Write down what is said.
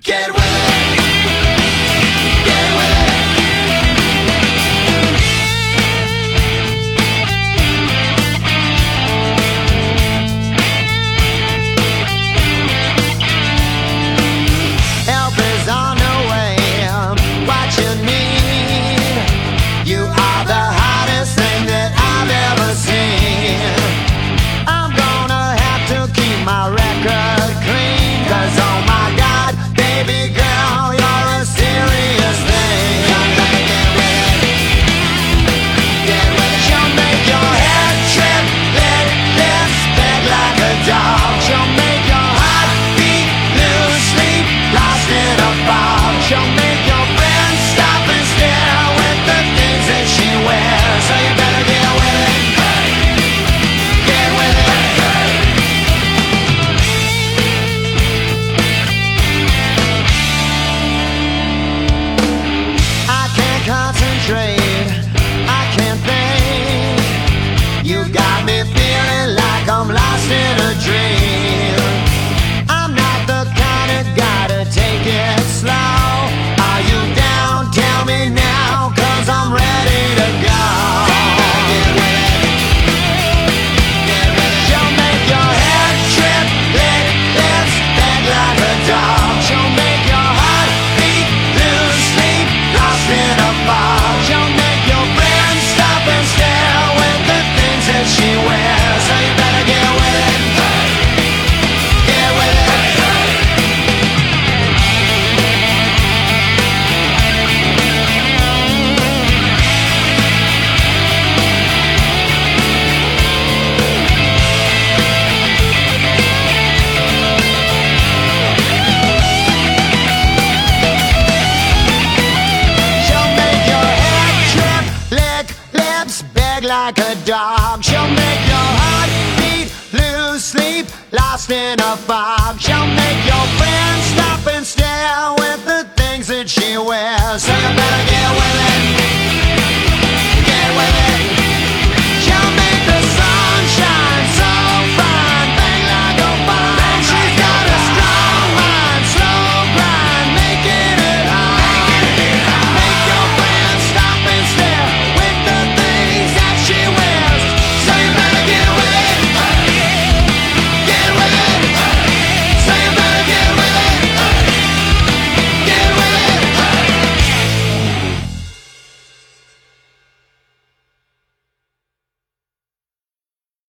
Get with it. Get with it. Help is on the way. What you need. You are the hottest thing that I've ever seen. I'm gonna have to keep my record clean, 'cause oh my God, baby girl, you're a serious thing. She'll make your head trip, let lips beg like a dog. She'll make your heart beat, lose sleep, lost in a fog. She'll make your friends stop and stare with the things that she wears. So you better get with it. Get with it. I can't concentrate, I can't think. You got me feeling like I'm lost in a dream. I'm not the kind of guy to take it slow. Are you down? Tell me now, 'cause I'm ready to go. She'll make your head trip, lick lips, beg like a dog. She'll make your heart beat, lose sleep, lost in a fog. She'll make your friends stop and stare with the things that she wears. So you better get with it. Get with it. She'll make your head trip, lick lips, beg like a dog. She'll make your heart beat, lose sleep, lost in a fog.